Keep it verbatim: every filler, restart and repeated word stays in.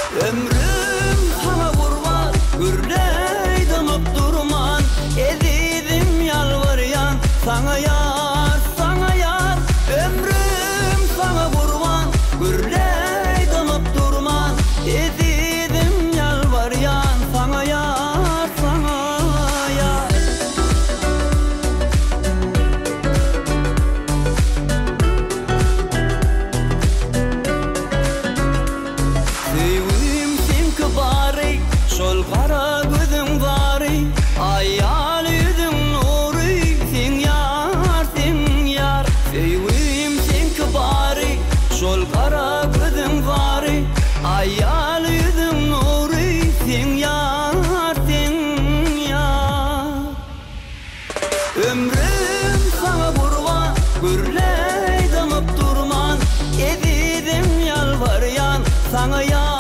Ömrüm sana kurban, gürley dönüp durman. Ezidim yalvaryan, sana yar, sana yar. Ömrüm sana kurban, gürley dönüp durman. Ezidim yalvaryan, sana yar, sana yar. Sevim sen kibari, şol kara gözün bari. Ayal yüzün nuri, sen yar, sen yar. Sevim sen kibari, şol kara gözün bari. Ayal yüzün nuri, sen yar, sen yar. Ömrüm sana kurban, gürley dönüp durman. Ezidim yalvaryan, sana yar.